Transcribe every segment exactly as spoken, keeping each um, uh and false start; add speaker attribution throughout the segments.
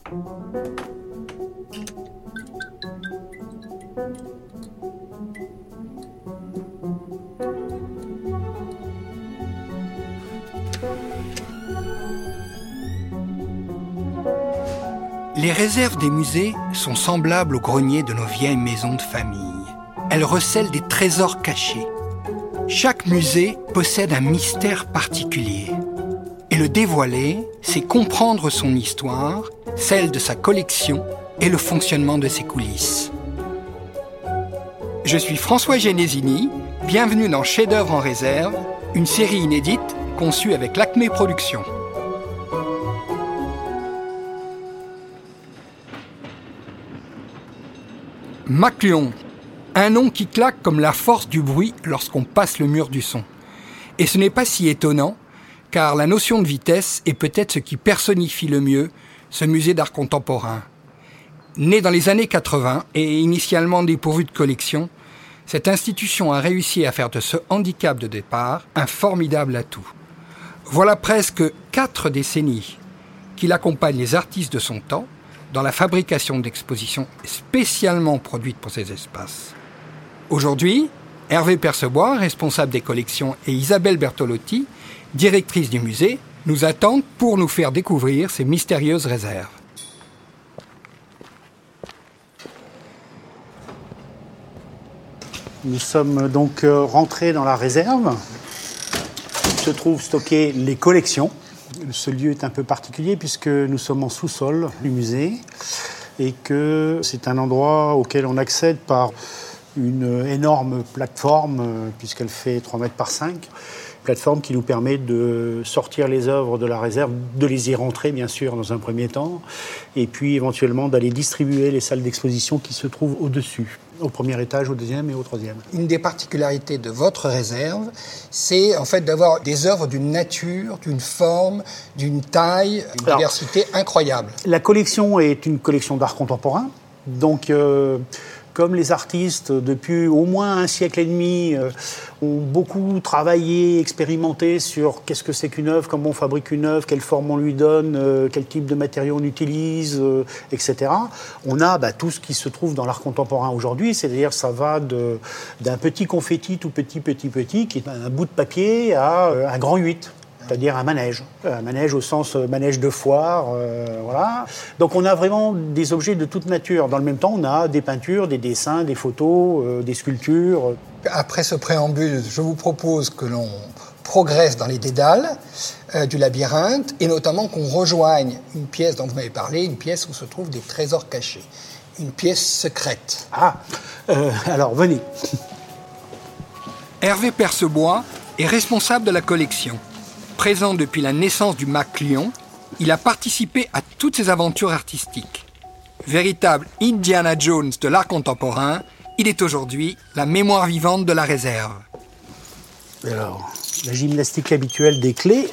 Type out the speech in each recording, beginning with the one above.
Speaker 1: Les réserves des musées sont semblables aux greniers de nos vieilles maisons de famille. Elles recèlent des trésors cachés. Chaque musée possède un mystère particulier. Et le dévoiler, c'est comprendre son histoire, celle de sa collection et le fonctionnement de ses coulisses. Je suis François Genesini, bienvenue dans Chefs-d'œuvre en réserve, une série inédite conçue avec l'Acmé Productions. McLeon, un nom qui claque comme la force du bruit lorsqu'on passe le mur du son. Et ce n'est pas si étonnant, car la notion de vitesse est peut-être ce qui personnifie le mieux ce musée d'art contemporain. Né dans les années quatre-vingts et initialement dépourvu de collection, cette institution a réussi à faire de ce handicap de départ un formidable atout. Voilà presque quatre décennies qu'il accompagne les artistes de son temps dans la fabrication d'expositions spécialement produites pour ces espaces. Aujourd'hui, Hervé Percebois, responsable des collections, et Isabelle Bertolotti, directrice du musée, nous attendent pour nous faire découvrir ces mystérieuses réserves.
Speaker 2: Nous sommes donc rentrés dans la réserve où se trouvent stockées les collections. Ce lieu est un peu particulier puisque nous sommes en sous-sol du musée et que c'est un endroit auquel on accède par une énorme plateforme puisqu'elle fait trois mètres par cinq. Plateforme qui nous permet de sortir les œuvres de la réserve, de les y rentrer bien sûr dans un premier temps, et puis éventuellement d'aller distribuer les salles d'exposition qui se trouvent au-dessus, au premier étage, au deuxième et au troisième.
Speaker 1: Une des particularités de votre réserve, c'est en fait d'avoir des œuvres d'une nature, d'une forme, d'une taille, d'une Alors, diversité incroyable.
Speaker 2: La collection est une collection d'art contemporain, donc euh, comme les artistes, depuis au moins un siècle et demi, euh, ont beaucoup travaillé, expérimenté sur qu'est-ce que c'est qu'une œuvre, comment on fabrique une œuvre, quelle forme on lui donne, euh, quel type de matériaux on utilise, euh, et cetera. On a bah, tout ce qui se trouve dans l'art contemporain aujourd'hui, c'est-à-dire ça va de, d'un petit confetti tout petit, petit, petit, qui est un bout de papier, à euh, un grand huit. C'est-à-dire un manège, un manège au sens manège de foire, euh, voilà. Donc on a vraiment des objets de toute nature. Dans le même temps, on a des peintures, des dessins, des photos, euh, des sculptures.
Speaker 1: Après ce préambule, je vous propose que l'on progresse dans les dédales euh, du labyrinthe et notamment qu'on rejoigne une pièce dont vous m'avez parlé, une pièce où se trouvent des trésors cachés, une pièce secrète.
Speaker 2: Ah, euh, alors venez.
Speaker 1: Hervé Percebois est responsable de la collection. Présent depuis la naissance du McLeon, il a participé à toutes ses aventures artistiques. Véritable Indiana Jones de l'art contemporain, il est aujourd'hui la mémoire vivante de la réserve.
Speaker 2: Alors, la gymnastique habituelle des clés.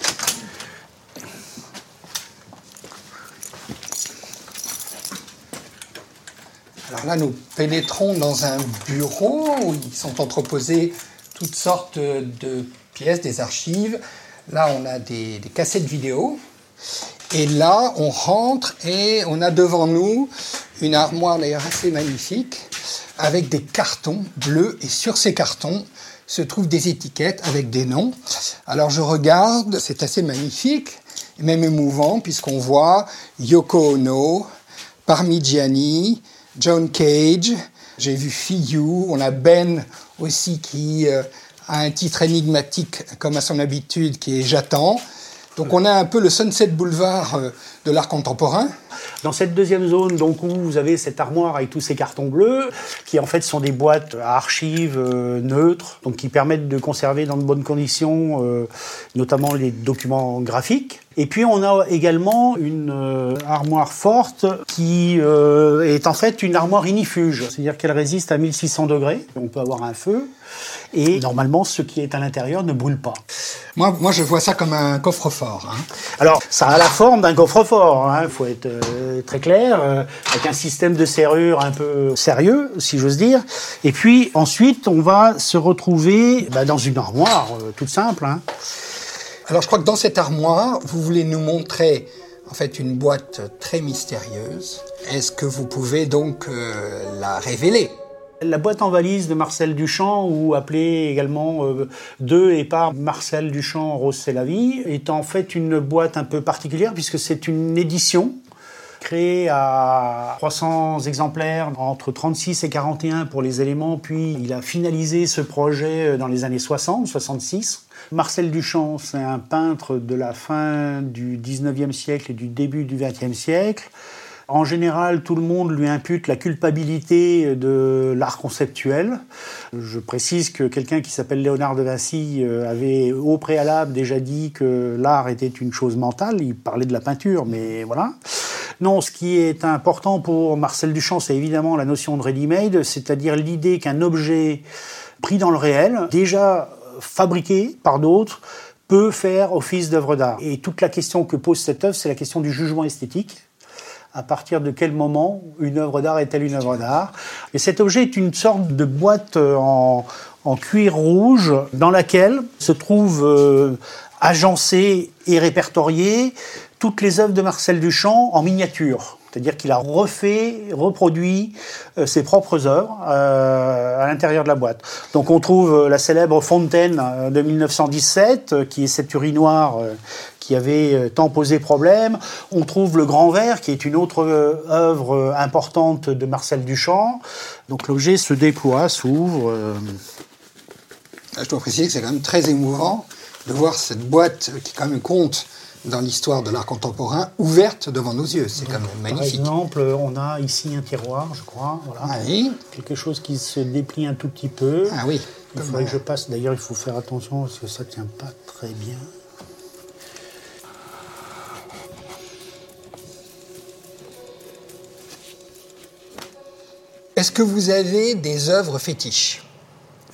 Speaker 1: Alors là, nous pénétrons dans un bureau où ils sont entreposées toutes sortes de pièces, des archives. Là, on a des, des cassettes vidéo. Et là, on rentre et on a devant nous une armoire d'ailleurs assez magnifique avec des cartons bleus. Et sur ces cartons se trouvent des étiquettes avec des noms. Alors, je regarde, c'est assez magnifique et même émouvant puisqu'on voit Yoko Ono, Parmigiani, John Cage. J'ai vu Fiyu. On a Ben aussi qui... Euh, a un titre énigmatique, comme à son habitude, qui est « J'attends ». Donc on a un peu le Sunset Boulevard de l'art contemporain.
Speaker 2: Dans cette deuxième zone, donc, où vous avez cette armoire avec tous ces cartons bleus, qui en fait sont des boîtes à archives euh, neutres, donc qui permettent de conserver dans de bonnes conditions, euh, notamment les documents graphiques. Et puis on a également une euh, armoire forte qui euh, est en fait une armoire ignifuge, c'est-à-dire qu'elle résiste à mille six cents degrés, on peut avoir un feu, et normalement ce qui est à l'intérieur ne brûle pas.
Speaker 1: Moi, moi je vois ça comme un coffre-fort. Hein.
Speaker 2: Alors ça a la forme d'un coffre-fort, il hein, faut être euh, très clair, euh, avec un système de serrure un peu sérieux, si j'ose dire. Et puis ensuite on va se retrouver bah, dans une armoire euh, toute simple, hein.
Speaker 1: Alors, je crois que dans cette armoire, vous voulez nous montrer en fait une boîte très mystérieuse. Est-ce que vous pouvez donc euh, la révéler ?
Speaker 2: La boîte en valise de Marcel Duchamp, ou appelée également euh, de et par Marcel Duchamp, Rose c'est la vie, est en fait une boîte un peu particulière puisque c'est une édition créée à trois cents exemplaires entre trente-six et quarante et un pour les éléments, puis il a finalisé ce projet dans les années soixante, soixante-six. Marcel Duchamp, c'est un peintre de la fin du dix-neuvième siècle et du début du vingtième siècle. En général, tout le monde lui impute la culpabilité de l'art conceptuel. Je précise que quelqu'un qui s'appelle Léonard de Vinci avait au préalable déjà dit que l'art était une chose mentale. Il parlait de la peinture, mais voilà. Non, ce qui est important pour Marcel Duchamp, c'est évidemment la notion de ready-made, c'est-à-dire l'idée qu'un objet pris dans le réel, déjà fabriqué par d'autres, peut faire office d'œuvre d'art. Et toute la question que pose cette œuvre, c'est la question du jugement esthétique. À partir de quel moment une œuvre d'art est-elle une œuvre d'art ? Et cet objet est une sorte de boîte en, en cuir rouge dans laquelle se trouvent euh, agencées et répertoriées toutes les œuvres de Marcel Duchamp en miniature. C'est-à-dire qu'il a refait, reproduit euh, ses propres œuvres euh, à l'intérieur de la boîte. Donc on trouve euh, la célèbre Fontaine euh, de mille neuf cent dix-sept, euh, qui est cette urinoir euh, qui avait euh, tant posé problème. On trouve le Grand Verre, qui est une autre euh, œuvre euh, importante de Marcel Duchamp. Donc l'objet se déploie, s'ouvre. Euh...
Speaker 1: Je dois préciser que c'est quand même très émouvant de voir cette boîte qui quand même compte dans l'histoire de l'art contemporain, ouverte devant nos yeux. C'est quand même magnifique.
Speaker 2: Par exemple, on a ici un tiroir, je crois. Voilà.
Speaker 1: Oui.
Speaker 2: Quelque chose qui se déplie un tout petit peu.
Speaker 1: Ah oui.
Speaker 2: Il faudrait que je passe. D'ailleurs, il faut faire attention parce que ça ne tient pas très bien.
Speaker 1: Est-ce que vous avez des œuvres fétiches ?
Speaker 2: Fétiche ?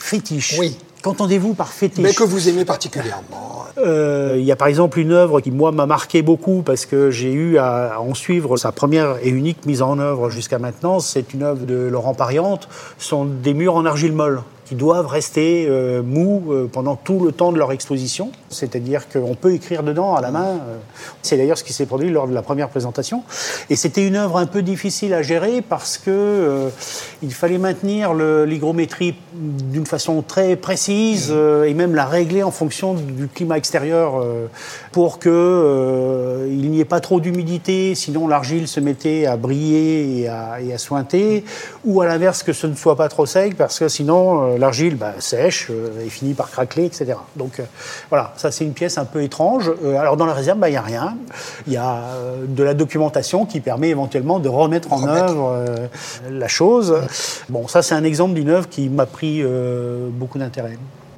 Speaker 1: Oui.
Speaker 2: Qu'entendez-vous par fétiche ?
Speaker 1: Mais que vous aimez particulièrement.
Speaker 2: Euh, il y a par exemple une œuvre qui, moi, m'a marqué beaucoup parce que j'ai eu à, à en suivre sa première et unique mise en œuvre jusqu'à maintenant. C'est une œuvre de Laurent Pariante. Ce sont des murs en argile molle qui doivent rester euh, mous euh, pendant tout le temps de leur exposition. C'est-à-dire qu'on peut écrire dedans à la main. Euh, c'est d'ailleurs ce qui s'est produit lors de la première présentation. Et c'était une œuvre un peu difficile à gérer parce que euh, il fallait maintenir le, l'hygrométrie d'une façon très précise euh, et même la régler en fonction du climat extérieur euh, pour que euh, il n'y ait pas trop d'humidité, sinon l'argile se mettait à briller et à, et à suinter, ou à l'inverse que ce ne soit pas trop sec parce que sinon euh, l'argile bah, sèche euh, et finit par craqueler, et cetera. Donc euh, voilà, ça c'est une pièce un peu étrange. Euh, alors dans la réserve, il bah, n'y a rien. Il y a euh, de la documentation qui permet éventuellement de remettre en remettre. œuvre euh, la chose. Bon, ça c'est un exemple d'une œuvre qui m'a pris euh, beaucoup d'intérêt.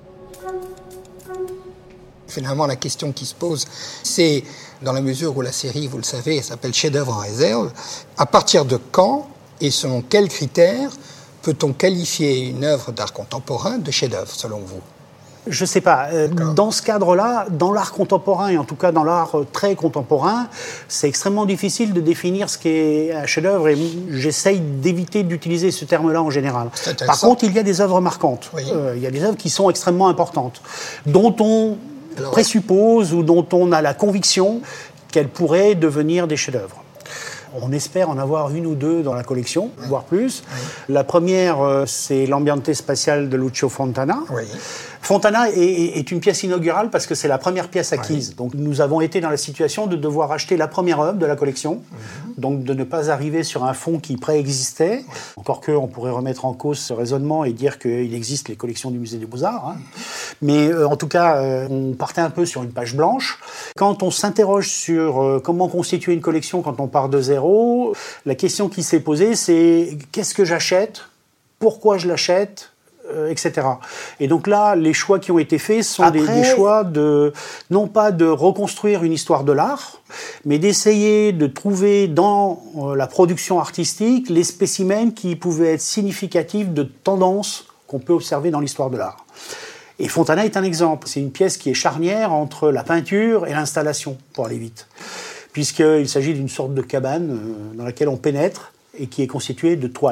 Speaker 1: Finalement, la question qui se pose, c'est, dans la mesure où la série, vous le savez, elle s'appelle Chef-d'œuvre en réserve, à partir de quand et selon quels critères peut-on qualifier une œuvre d'art contemporain de chef-d'œuvre, selon vous ?
Speaker 2: Je ne sais pas. Euh, dans ce cadre-là, dans l'art contemporain, et en tout cas dans l'art très contemporain, c'est extrêmement difficile de définir ce qu'est un chef-d'œuvre, et j'essaye d'éviter d'utiliser ce terme-là en général. Par contre, il y a des œuvres marquantes. Oui. Euh, il y a des œuvres qui sont extrêmement importantes, dont on Alors, présuppose ou dont on a la conviction qu'elles pourraient devenir des chefs-d'œuvre. On espère en avoir une ou deux dans la collection, oui. voire plus. Oui. La première, c'est l'Ambiente spatiale de Lucio Fontana.
Speaker 1: Oui.
Speaker 2: Fontana est, est une pièce inaugurale parce que c'est la première pièce acquise. Oui. Donc nous avons été dans la situation de devoir acheter la première œuvre de la collection, mm-hmm. donc de ne pas arriver sur un fonds qui préexistait. Oui. Encore qu'on pourrait remettre en cause ce raisonnement et dire qu'il existe les collections du Musée des Beaux-Arts. Hein. Mm-hmm. Mais euh, en tout cas, euh, on partait un peu sur une page blanche. Quand on s'interroge sur euh, comment constituer une collection quand on part de zéro, la question qui s'est posée, c'est qu'est-ce que j'achète ? Pourquoi je l'achète ? Et cetera. Et donc là, les choix qui ont été faits sont Après, des, des choix de, non pas de reconstruire une histoire de l'art, mais d'essayer de trouver dans euh, la production artistique les spécimens qui pouvaient être significatifs de tendances qu'on peut observer dans l'histoire de l'art. Et Fontana est un exemple. C'est une pièce qui est charnière entre la peinture et l'installation, pour aller vite, puisqu'il s'agit d'une sorte de cabane euh, dans laquelle on pénètre et qui est constituée de toiles.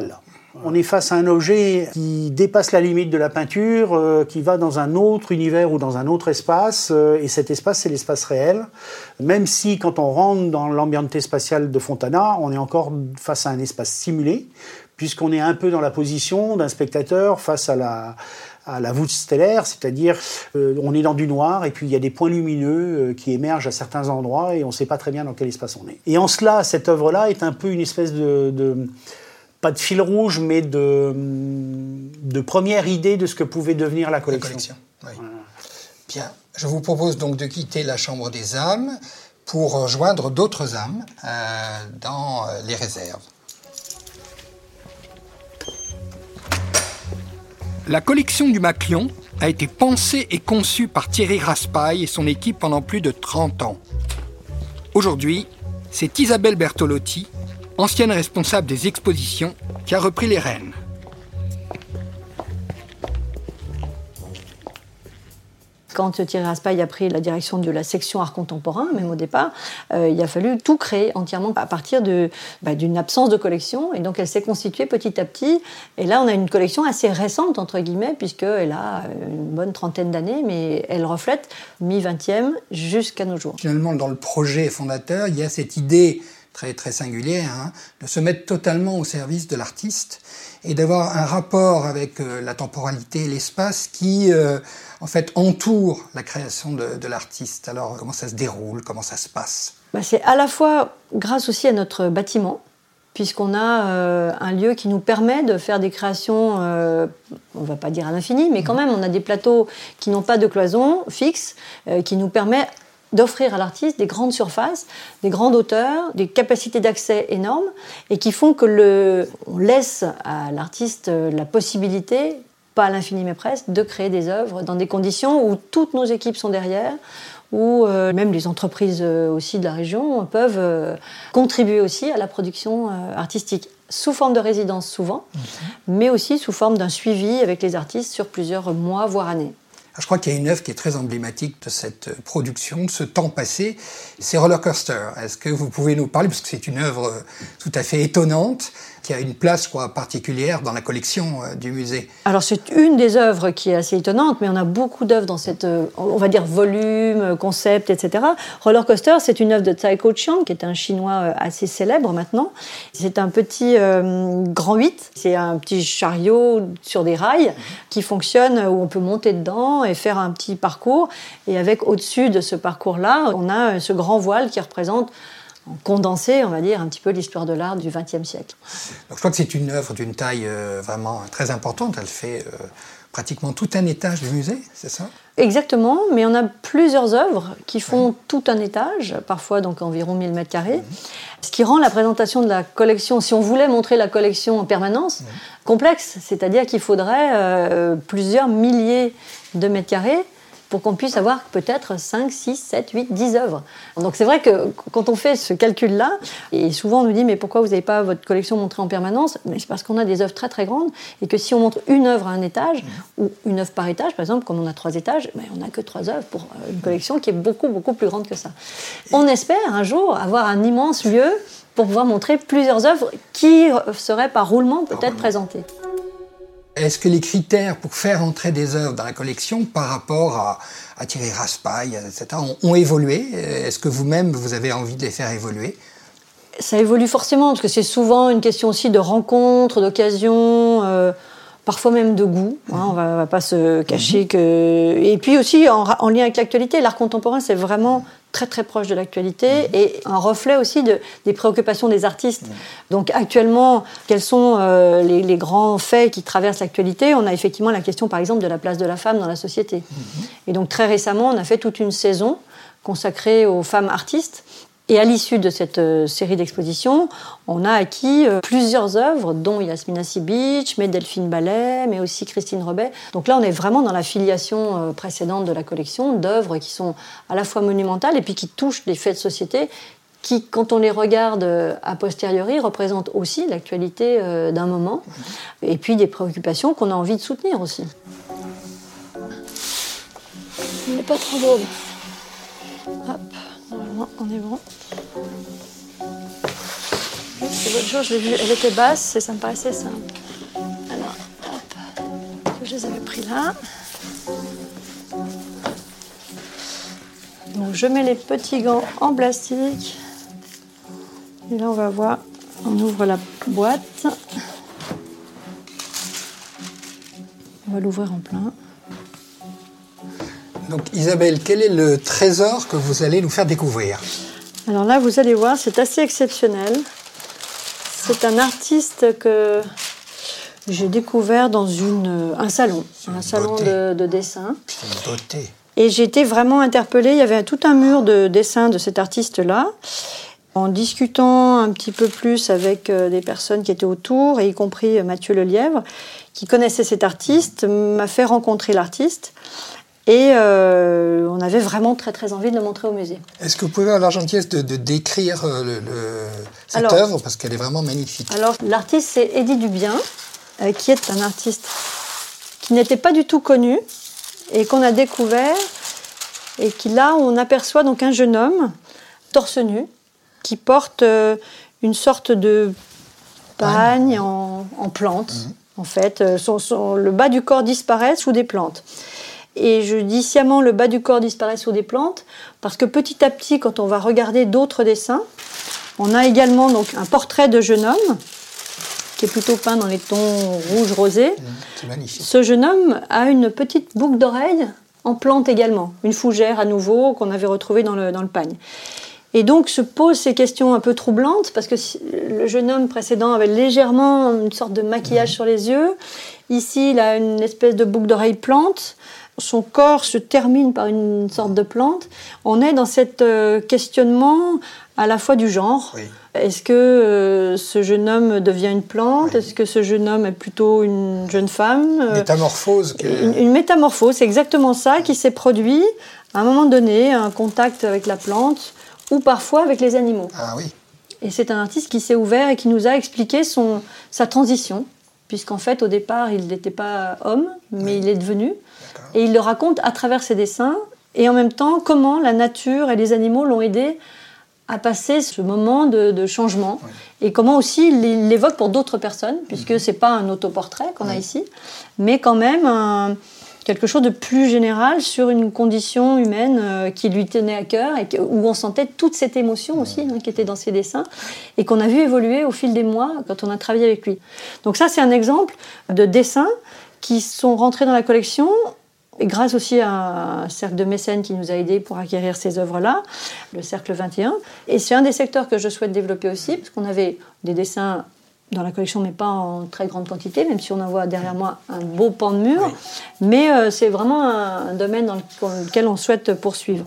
Speaker 2: On est face à un objet qui dépasse la limite de la peinture, euh, qui va dans un autre univers ou dans un autre espace, euh, et cet espace, c'est l'espace réel. Même si, quand on rentre dans l'ambiente spatiale de Fontana, on est encore face à un espace simulé, puisqu'on est un peu dans la position d'un spectateur face à la, à la voûte stellaire, c'est-à-dire euh, on est dans du noir, et puis il y a des points lumineux euh, qui émergent à certains endroits, et on ne sait pas très bien dans quel espace on est. Et en cela, cette œuvre-là est un peu une espèce de... de pas de fil rouge, mais de, de première idée de ce que pouvait devenir la collection.
Speaker 1: La collection, oui. Voilà. Bien, je vous propose donc de quitter la Chambre des âmes pour rejoindre d'autres âmes euh, dans les réserves. La collection du Maclion a été pensée et conçue par Thierry Raspail et son équipe pendant plus de trente ans. Aujourd'hui, c'est Isabelle Bertolotti, ancienne responsable des expositions, qui a repris les rênes.
Speaker 3: Quand Thierry Raspail a pris la direction de la section art contemporain, même au départ, euh, il a fallu tout créer entièrement à partir de, bah, d'une absence de collection. Et donc elle s'est constituée petit à petit. Et là, on a une collection assez récente, entre guillemets, puisqu'elle a une bonne trentaine d'années, mais elle reflète mi-vingtième jusqu'à nos jours.
Speaker 1: Finalement, dans le projet fondateur, il y a cette idée très, très singulière, hein, de se mettre totalement au service de l'artiste et d'avoir un rapport avec euh, la temporalité et l'espace qui, euh, en fait, entoure la création de, de l'artiste. Alors, comment ça se déroule, comment ça se passe ?
Speaker 3: Bah, c'est à la fois grâce aussi à notre bâtiment, puisqu'on a euh, un lieu qui nous permet de faire des créations, euh, on ne va pas dire à l'infini, mais quand même, on a des plateaux qui n'ont pas de cloison fixe, euh, qui nous permet d'offrir à l'artiste des grandes surfaces, des grandes hauteurs, des capacités d'accès énormes, et qui font que le, on laisse à l'artiste la possibilité, pas à l'infini mais presque, de créer des œuvres dans des conditions où toutes nos équipes sont derrière, où euh, même les entreprises euh, aussi de la région peuvent euh, contribuer aussi à la production euh, artistique, sous forme de résidence souvent, mmh. mais aussi sous forme d'un suivi avec les artistes sur plusieurs mois, voire années.
Speaker 1: Je crois qu'il y a une œuvre qui est très emblématique de cette production, de ce temps passé, c'est Roller Coaster. Est-ce que vous pouvez nous parler, parce que c'est une œuvre tout à fait étonnante, qui a une place, je crois, particulière dans la collection euh, du musée.
Speaker 3: Alors c'est une des œuvres qui est assez étonnante, mais on a beaucoup d'œuvres dans cette, euh, on va dire, volume, concept, et cetera. Roller Coaster, c'est une œuvre de Tsai Ko-chiang, qui est un Chinois assez célèbre maintenant. C'est un petit euh, grand huit, c'est un petit chariot sur des rails mmh. qui fonctionne, où on peut monter dedans et faire un petit parcours. Et avec, au-dessus de ce parcours-là, on a ce grand voile qui représente, condensé, on va dire, un petit peu l'histoire de l'art du vingtième siècle.
Speaker 1: Donc, je crois que c'est une œuvre d'une taille euh, vraiment très importante. Elle fait euh, pratiquement tout un étage du musée, c'est ça ?
Speaker 3: Exactement, mais on a plusieurs œuvres qui font ouais. tout un étage, parfois donc environ mille mètres carrés, mmh. ce qui rend la présentation de la collection, si on voulait montrer la collection en permanence, mmh. complexe, c'est-à-dire qu'il faudrait euh, plusieurs milliers de mètres carrés pour qu'on puisse avoir peut-être cinq, six, sept, huit, dix œuvres. Donc c'est vrai que quand on fait ce calcul-là, et souvent on nous dit « mais pourquoi vous n'avez pas votre collection montrée en permanence ?» Mais c'est parce qu'on a des œuvres très très grandes, et que si on montre une œuvre à un étage, mmh. ou une œuvre par étage, par exemple, comme on a trois étages, ben on n'a que trois œuvres pour une collection qui est beaucoup beaucoup plus grande que ça. On espère un jour avoir un immense lieu pour pouvoir montrer plusieurs œuvres qui seraient par roulement peut-être présentées.
Speaker 1: Est-ce que les critères pour faire entrer des œuvres dans la collection par rapport à, à Thierry Raspail, et cetera, ont, ont évolué ? Est-ce que vous-même, vous avez envie de les faire évoluer ?
Speaker 3: Ça évolue forcément, parce que c'est souvent une question aussi de rencontre, d'occasion, euh, parfois même de goût. Hein, on ne va pas se cacher mmh. que... Et puis aussi, en, en lien avec l'actualité, l'art contemporain, c'est vraiment très très proche de l'actualité mmh. et un reflet aussi de, des préoccupations des artistes. Mmh. Donc actuellement, quels sont euh, les, les grands faits qui traversent l'actualité ? On a effectivement la question par exemple de la place de la femme dans la société. Mmh. Et donc très récemment, on a fait toute une saison consacrée aux femmes artistes. Et à l'issue de cette euh, série d'expositions, on a acquis euh, plusieurs œuvres, dont Yasmina Sibic, mais Delphine Ballet, mais aussi Christine Robet. Donc là, on est vraiment dans la filiation euh, précédente de la collection, d'œuvres qui sont à la fois monumentales et puis qui touchent des faits de société qui, quand on les regarde euh, a posteriori, représentent aussi l'actualité euh, d'un moment, et puis des préoccupations qu'on a envie de soutenir aussi. Il n'est pas trop beau. Hop. Normalement, on est bon. C'est l'autre jour, je l'ai vue, elle était basse et ça me paraissait simple. Voilà. Donc je mets les petits gants en plastique. Et là on va voir, on ouvre la boîte. On va l'ouvrir en plein.
Speaker 1: Donc Isabelle, quel est le trésor que vous allez nous faire découvrir?
Speaker 3: Alors là vous allez voir, c'est assez exceptionnel. C'est un artiste que j'ai découvert dans une, un salon,
Speaker 1: une
Speaker 3: un salon
Speaker 1: beauté.
Speaker 3: de, de dessin.
Speaker 1: C'est une beauté.
Speaker 3: Et j'ai été vraiment interpellée. Il y avait tout un mur de dessins de cet artiste-là. En discutant un petit peu plus avec des personnes qui étaient autour, et y compris Mathieu Lelièvre, qui connaissait cet artiste, m'a fait rencontrer l'artiste. Et euh, on avait vraiment très très envie de le montrer au musée.
Speaker 1: Est-ce que vous pouvez avoir la gentillesse de, de décrire le, le, cette
Speaker 3: alors,
Speaker 1: œuvre, parce qu'elle est vraiment magnifique?
Speaker 3: Alors l'artiste c'est Eddy Dubien, euh, qui est un artiste qui n'était pas du tout connu et qu'on a découvert, et qui là on aperçoit donc un jeune homme torse nu qui porte euh, une sorte de pagne en, en plante. Mmh. En fait, son, son, le bas du corps disparaît sous des plantes. Et je dis sciemment le bas du corps disparaît sous des plantes parce que petit à petit, quand on va regarder d'autres dessins, on a également donc un portrait de jeune homme qui est plutôt peint dans les tons rouge-rosé.
Speaker 1: Mmh, c'est magnifique.
Speaker 3: Ce jeune homme a une petite boucle d'oreille en plante également, une fougère à nouveau qu'on avait retrouvée dans le, dans le pagne. Et donc se posent ces questions un peu troublantes parce que le jeune homme précédent avait légèrement une sorte de maquillage mmh. sur les yeux. Ici, il a une espèce de boucle d'oreille plante. Son corps se termine par une sorte de plante. On est dans cet euh, questionnement à la fois du genre. Oui. Est-ce que euh, ce jeune homme devient une plante? Oui. Est-ce que ce jeune homme est plutôt une jeune femme?
Speaker 1: Métamorphose. Que...
Speaker 3: Une, une métamorphose, c'est exactement ça qui s'est produit à un moment donné, un contact avec la plante ou parfois avec les animaux.
Speaker 1: Ah oui.
Speaker 3: Et c'est un artiste qui s'est ouvert et qui nous a expliqué son, sa transition, puisqu'en fait, au départ, il n'était pas homme, mais oui. il est devenu. Et il le raconte à travers ses dessins, et en même temps, comment la nature et les animaux l'ont aidé à passer ce moment de, de changement. Oui. Et comment aussi il l'évoque pour d'autres personnes, puisque mmh. ce n'est pas un autoportrait qu'on oui. a ici, mais quand même un, quelque chose de plus général sur une condition humaine euh, qui lui tenait à cœur, et que, où on sentait toute cette émotion mmh. aussi hein, qui était dans ses dessins, et qu'on a vu évoluer au fil des mois quand on a travaillé avec lui. Donc ça, c'est un exemple de dessins qui sont rentrés dans la collection, et grâce aussi à un cercle de mécènes qui nous a aidés pour acquérir ces œuvres-là, le Cercle vingt et un. Et c'est un des secteurs que je souhaite développer aussi, parce qu'on avait des dessins dans la collection, mais pas en très grande quantité, même si on en voit derrière moi un beau pan de mur. Oui. Mais euh, c'est vraiment un, un domaine dans lequel on souhaite poursuivre.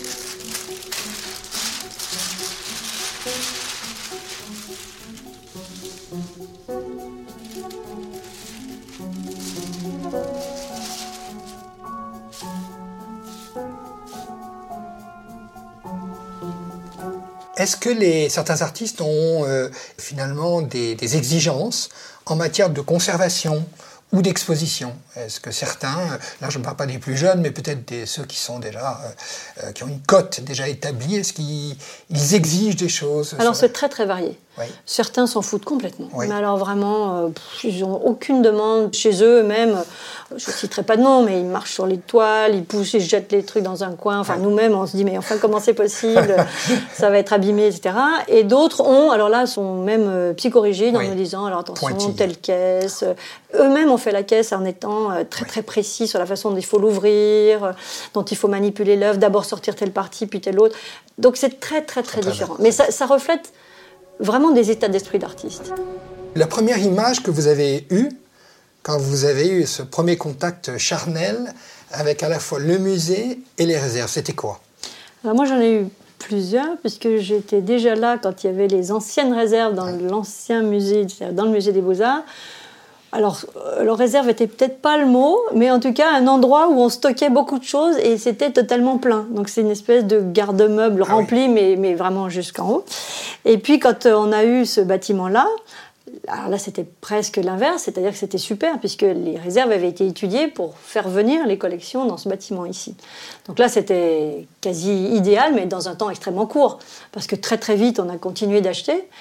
Speaker 1: Est-ce que les, certains artistes ont euh, finalement des, des exigences en matière de conservation ou d'exposition? Est-ce que certains, là je ne parle pas des plus jeunes, mais peut-être des, ceux qui sont déjà, euh, qui ont une cote déjà établie, est-ce qu'ils ils exigent des choses?
Speaker 3: Alors c'est très très varié. Oui. Certains s'en foutent complètement. Oui. Mais alors vraiment, euh, pff, ils n'ont aucune demande chez eux, même, je ne citerai pas de nom, mais ils marchent sur les toiles, ils poussent, ils jettent les trucs dans un coin. Enfin, oui. nous-mêmes, on se dit, mais enfin, comment c'est possible? Ça va être abîmé, et cetera. Et d'autres ont, alors là, sont même euh, psychorigides oui. en nous disant, alors attention, Pointille. Telle caisse. Eux-mêmes ont fait la caisse en étant euh, très oui. très précis sur la façon dont il faut l'ouvrir, euh, dont il faut manipuler l'œuvre, d'abord sortir telle partie, puis telle autre. Donc c'est très, très, très, très différent. Bien. Mais ça, ça reflète vraiment des états d'esprit d'artiste.
Speaker 1: La première image que vous avez eue, quand vous avez eu ce premier contact charnel avec à la fois le musée et les réserves, c'était quoi?
Speaker 3: Alors moi j'en ai eu plusieurs, puisque j'étais déjà là quand il y avait les anciennes réserves dans ouais. l'ancien musée, dans le musée des Beaux-Arts. Alors, euh, leur réserve n'était peut-être pas le mot, mais en tout cas un endroit où on stockait beaucoup de choses et c'était totalement plein. Donc c'est une espèce de garde-meuble ah rempli, oui. mais, mais vraiment jusqu'en haut. Et puis quand on a eu ce bâtiment-là, alors là c'était presque l'inverse, c'est-à-dire que c'était super, puisque les réserves avaient été étudiées pour faire venir les collections dans ce bâtiment ici. Donc là c'était quasi idéal, mais dans un temps extrêmement court, parce que très très vite on a continué d'acheter.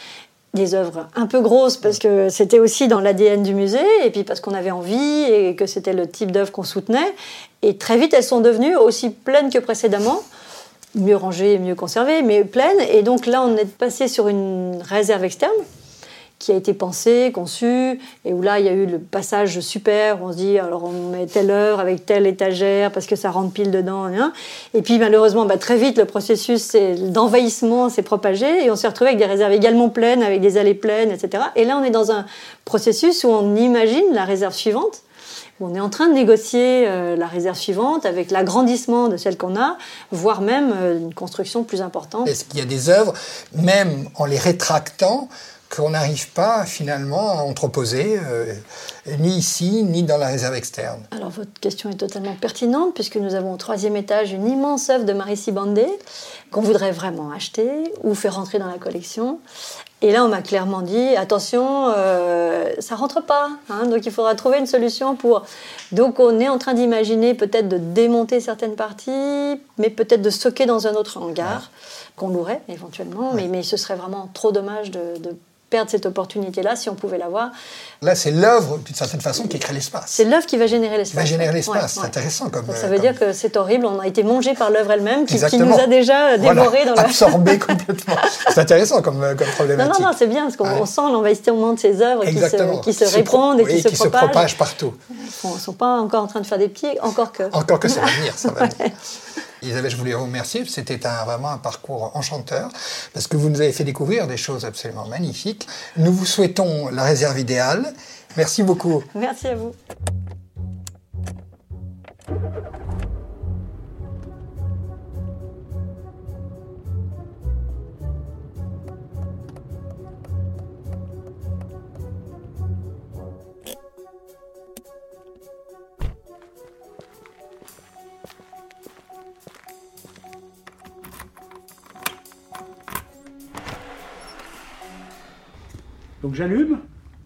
Speaker 3: des œuvres un peu grosses parce que c'était aussi dans l'A D N du musée et puis parce qu'on avait envie et que c'était le type d'œuvre qu'on soutenait. Et très vite, elles sont devenues aussi pleines que précédemment, mieux rangées et mieux conservées, mais pleines. Et donc là, on est passé sur une réserve externe qui a été pensée, conçue, et où là, il y a eu le passage super, où on se dit, alors on met telle œuvre avec telle étagère, parce que ça rentre pile dedans, hein. Et puis malheureusement, bah, très vite, le processus d'envahissement s'est propagé, et on s'est retrouvé avec des réserves également pleines, avec des allées pleines, et cetera. Et là, on est dans un processus où on imagine la réserve suivante, où on est en train de négocier euh, la réserve suivante, avec l'agrandissement de celle qu'on a, voire même euh, une construction plus importante.
Speaker 1: Est-ce qu'il y a des œuvres, même en les rétractant, qu'on n'arrive pas finalement à entreposer, euh, ni ici, ni dans la réserve externe?
Speaker 3: Alors votre question est totalement pertinente, puisque nous avons au troisième étage une immense œuvre de Marie Sibandé, qu'on voudrait vraiment acheter ou faire rentrer dans la collection. Et là, on m'a clairement dit, attention, euh, ça ne rentre pas, hein, donc il faudra trouver une solution pour... Donc on est en train d'imaginer peut-être de démonter certaines parties, mais peut-être de stocker dans un autre hangar, ouais. qu'on louerait éventuellement, ouais. mais, mais ce serait vraiment trop dommage de... de perdre cette opportunité-là si on pouvait l'avoir.
Speaker 1: Là, c'est l'œuvre, d'une certaine façon, qui crée l'espace.
Speaker 3: C'est l'œuvre qui va générer l'espace.
Speaker 1: Qui va générer l'espace,
Speaker 3: ouais,
Speaker 1: c'est
Speaker 3: ouais.
Speaker 1: intéressant. Comme,
Speaker 3: Donc, ça veut
Speaker 1: comme...
Speaker 3: dire que c'est horrible, on a été mangé par l'œuvre elle-même, qui, qui nous a déjà dévoré
Speaker 1: voilà,
Speaker 3: dans la...
Speaker 1: absorbé complètement. C'est intéressant comme, comme problématique.
Speaker 3: Non, non, non, c'est bien, parce qu'on ouais. sent l'envahissement de ces œuvres qui se, qui se
Speaker 1: qui
Speaker 3: répandent
Speaker 1: se
Speaker 3: pro... et qui,
Speaker 1: oui,
Speaker 3: se,
Speaker 1: qui
Speaker 3: propagent.
Speaker 1: se propagent partout.
Speaker 3: Ils ne sont pas encore en train de faire des pieds, encore que...
Speaker 1: Encore que ça va venir, ça va venir. Isabelle, je voulais vous remercier. C'était un, vraiment un parcours enchanteur parce que vous nous avez fait découvrir des choses absolument magnifiques. Nous vous souhaitons la réserve idéale. Merci beaucoup.
Speaker 3: Merci à vous.
Speaker 2: Donc j'allume.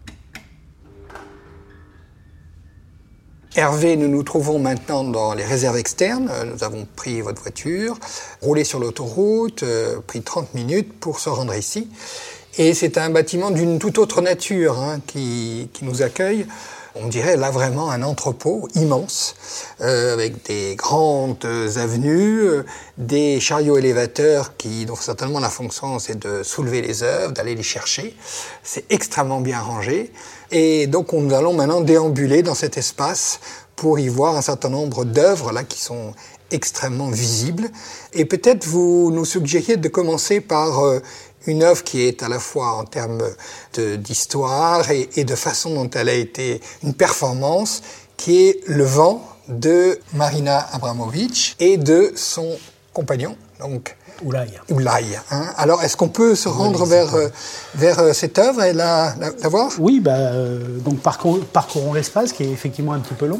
Speaker 1: Hervé, nous nous trouvons maintenant dans les réserves externes. Nous avons pris votre voiture, roulé sur l'autoroute, euh, pris trente minutes pour se rendre ici. Et c'est un bâtiment d'une toute autre nature hein, qui, qui nous accueille. On dirait là vraiment un entrepôt immense, euh, avec des grandes avenues, euh, des chariots élévateurs qui, dont certainement la fonction c'est de soulever les œuvres, d'aller les chercher. C'est extrêmement bien rangé. Et donc nous allons maintenant déambuler dans cet espace pour y voir un certain nombre d'œuvres là qui sont extrêmement visibles. Et peut-être vous nous suggériez de commencer par euh, une œuvre qui est à la fois en termes de, d'histoire et, et de façon dont elle a été une performance, qui est Le Vent de Marina Abramovic et de son compagnon, donc
Speaker 2: Oulaï.
Speaker 1: Oulaï. Hein. Alors, est-ce qu'on peut se rendre oui, vers, euh, vers euh, cette œuvre et la, la, la voir?
Speaker 2: Oui, bah, euh, donc parcour, parcourons l'espace, qui est effectivement un petit peu long.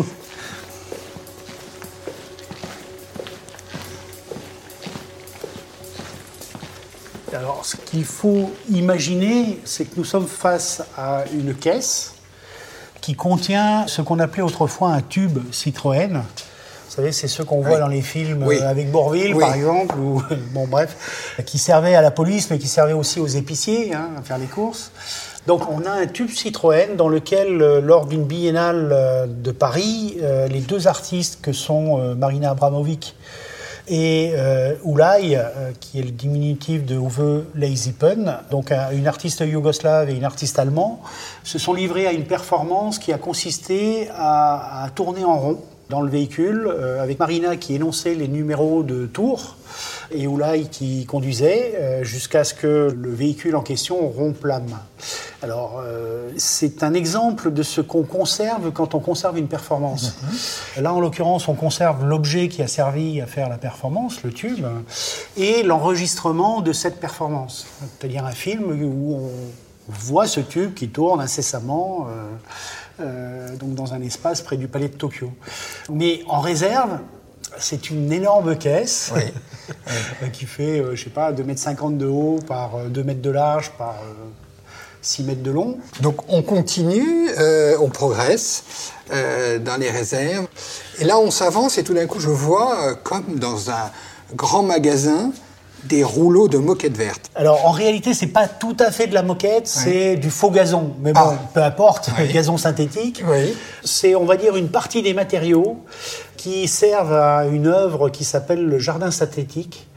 Speaker 2: Alors, ce qu'il faut imaginer, c'est que nous sommes face à une caisse qui contient ce qu'on appelait autrefois un tube Citroën. Vous savez, c'est ceux qu'on voit oui. dans les films oui. avec Bourvil, oui. par exemple, ou bon bref, qui servaient à la police, mais qui servaient aussi aux épiciers hein, à faire les courses. Donc, on a un tube Citroën dans lequel, euh, lors d'une biennale euh, de Paris, euh, les deux artistes que sont euh, Marina Abramovic et euh, Oulaï, euh, qui est le diminutif de Uwe Leisipen, donc euh, une artiste yougoslave et une artiste allemande, se sont livrés à une performance qui a consisté à, à tourner en rond dans le véhicule, euh, avec Marina qui énonçait les numéros de tour et Oulaï qui conduisait, euh, jusqu'à ce que le véhicule en question rompe l'âme. Alors, euh, c'est un exemple de ce qu'on conserve quand on conserve une performance. Mmh. Là, en l'occurrence, on conserve l'objet qui a servi à faire la performance, le tube, et l'enregistrement de cette performance. C'est-à-dire un film où on voit ce tube qui tourne incessamment euh, euh, donc dans un espace près du palais de Tokyo. Mais en réserve, c'est une énorme caisse oui. Oui. qui fait, euh, je sais pas, deux mètres cinquante de haut par deux mètres de large par euh, six mètres de long.
Speaker 1: Donc on continue, euh, on progresse euh, dans les réserves. Et là on s'avance et tout d'un coup je vois, euh, comme dans un grand magasin, des rouleaux de moquette verte.
Speaker 2: Alors en réalité, c'est pas tout à fait de la moquette, c'est oui. du faux gazon. Mais bon, ah. peu importe, oui. gazon synthétique.
Speaker 1: Oui.
Speaker 2: C'est, on va dire, une partie des matériaux qui servent à une œuvre qui s'appelle le Jardin synthétique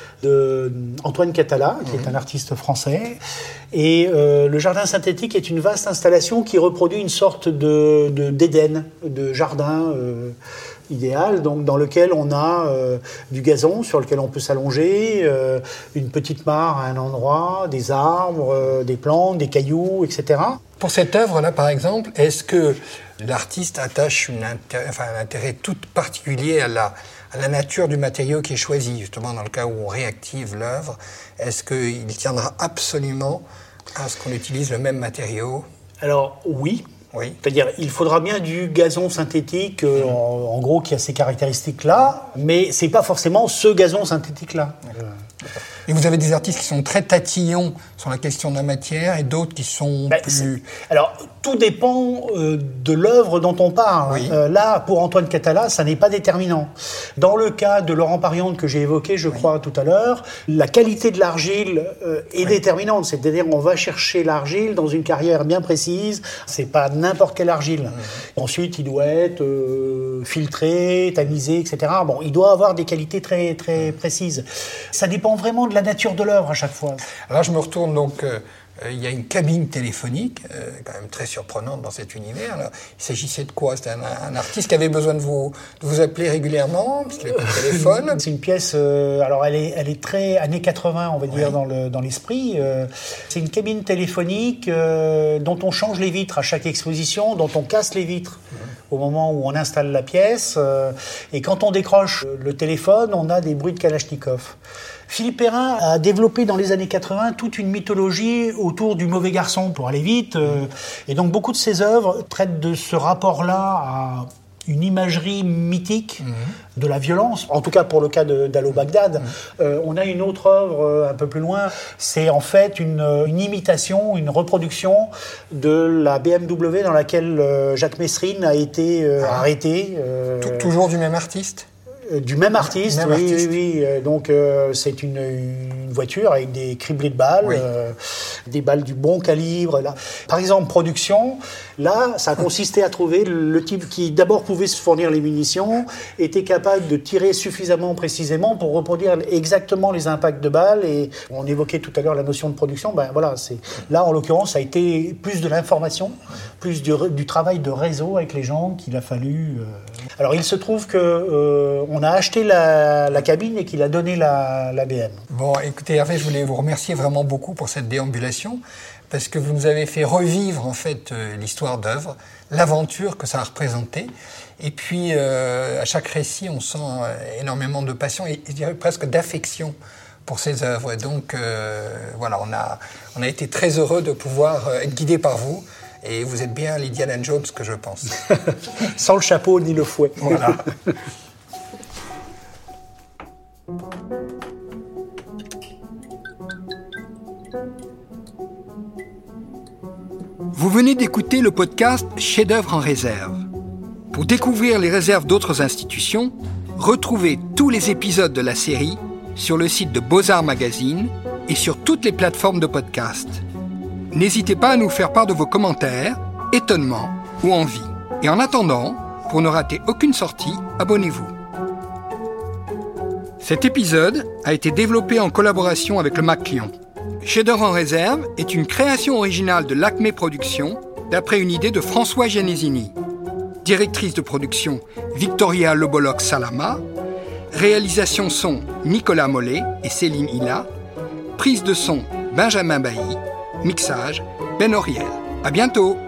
Speaker 2: de Antoine Catala, qui mmh. est un artiste français. Et euh, le Jardin synthétique est une vaste installation qui reproduit une sorte de, de, d'Éden, de jardin euh, idéal, donc dans lequel on a euh, du gazon sur lequel on peut s'allonger, euh, une petite mare à un endroit, des arbres, euh, des plantes, des cailloux, et cetera.
Speaker 1: Pour cette œuvre-là, par exemple, est-ce que l'artiste attache une intérêt, enfin, un intérêt tout particulier à la, à la nature du matériau qui est choisi, justement dans le cas où on réactive l'œuvre? Est-ce qu'il tiendra absolument à ce qu'on utilise le même matériau?
Speaker 2: Alors oui.
Speaker 1: Oui.
Speaker 2: C'est-à-dire, il faudra bien du gazon synthétique, euh, mmh. en, en gros, qui a ces caractéristiques-là, mais c'est pas forcément ce gazon synthétique-là. Euh,
Speaker 1: Et vous avez des artistes qui sont très tatillons sur la question de la matière et d'autres qui sont ben, plus...
Speaker 2: Alors, tout dépend euh, de l'œuvre dont on parle.
Speaker 1: Oui.
Speaker 2: Euh, là, pour Antoine Catala, ça n'est pas déterminant. Dans le cas de Laurent Pariante que j'ai évoqué, je oui. crois, tout à l'heure, la qualité de l'argile euh, est oui. déterminante. C'est-à-dire, on va chercher l'argile dans une carrière bien précise. C'est pas n'importe quelle argile. Mmh. Ensuite, il doit être euh, filtré, tamisé, et cetera. Bon, il doit avoir des qualités très, très mmh. précises. Ça dépend vraiment de la nature de l'œuvre à chaque fois.
Speaker 1: Alors, je me retourne donc... Euh... Il y a une cabine téléphonique, euh, quand même très surprenante dans cet univers. Alors, il s'agissait de quoi? C'était un, un artiste qui avait besoin de vous, de vous appeler régulièrement, puisqu'il n'avait pas de téléphone.
Speaker 2: C'est une pièce, euh, alors elle est, elle est très années quatre-vingts, on va dire, oui. dans, le, dans l'esprit. Euh, c'est une cabine téléphonique euh, dont on change les vitres à chaque exposition, dont on casse les vitres mmh. au moment où on installe la pièce. Euh, et quand on décroche le téléphone, on a des bruits de Kalachnikov. Philippe Perrin a développé dans les années quatre-vingts toute une mythologie autour du mauvais garçon, pour aller vite. Euh, et donc beaucoup de ses œuvres traitent de ce rapport-là à une imagerie mythique mmh. de la violence, en tout cas pour le cas de, d'Allo Bagdad. Mmh. Euh, on a une autre œuvre euh, un peu plus loin, c'est en fait une, une imitation, une reproduction de la B M W dans laquelle euh, Jacques Messrine a été euh, ah. arrêté. Euh,
Speaker 1: Toujours du même artiste ?
Speaker 2: Du même artiste,
Speaker 1: même
Speaker 2: oui,
Speaker 1: artiste.
Speaker 2: oui, oui. Donc euh, c'est une, une voiture avec des criblés de balles, oui. euh, des balles du bon calibre. Là. Par exemple, production, là, ça a consisté à trouver le type qui d'abord pouvait se fournir les munitions, était capable de tirer suffisamment précisément pour reproduire exactement les impacts de balles. Et on évoquait tout à l'heure la notion de production. Ben voilà, c'est là en l'occurrence, ça a été plus de l'information, plus du, du travail de réseau avec les gens qu'il a fallu. Euh... Alors il se trouve que euh, on a acheté la, la cabine et qu'il a donné la, la B M.
Speaker 1: Bon, écoutez Hervé, je voulais vous remercier vraiment beaucoup pour cette déambulation, parce que vous nous avez fait revivre en fait euh, l'histoire d'œuvre, l'aventure que ça a représenté. Et puis, euh, à chaque récit, on sent euh, énormément de passion et je dirais presque d'affection pour ces œuvres. Et donc, euh, voilà, on a, on a été très heureux de pouvoir euh, être guidés par vous. Et vous êtes bien l'Indiana Jones que je pense.
Speaker 2: Sans le chapeau ni le fouet.
Speaker 1: Voilà. Vous venez d'écouter le podcast Chef-d'œuvre en réserve. Pour découvrir les réserves d'autres institutions, retrouvez tous les épisodes de la série sur le site de Beaux-Arts Magazine et sur toutes les plateformes de podcast. N'hésitez pas à nous faire part de vos commentaires, étonnements ou envies. Et en attendant, pour ne rater aucune sortie, abonnez-vous. Cet épisode a été développé en collaboration avec le M A C Lyon. Chef-d'œuvre en réserve est une création originale de l'Acme Productions, d'après une idée de François Genesini. Directrice de production, Victoria Loboloc-Salama. Réalisation son, Nicolas Mollet et Céline Hilla. Prise de son, Benjamin Bailly. Mixage, Ben Auriel. À bientôt!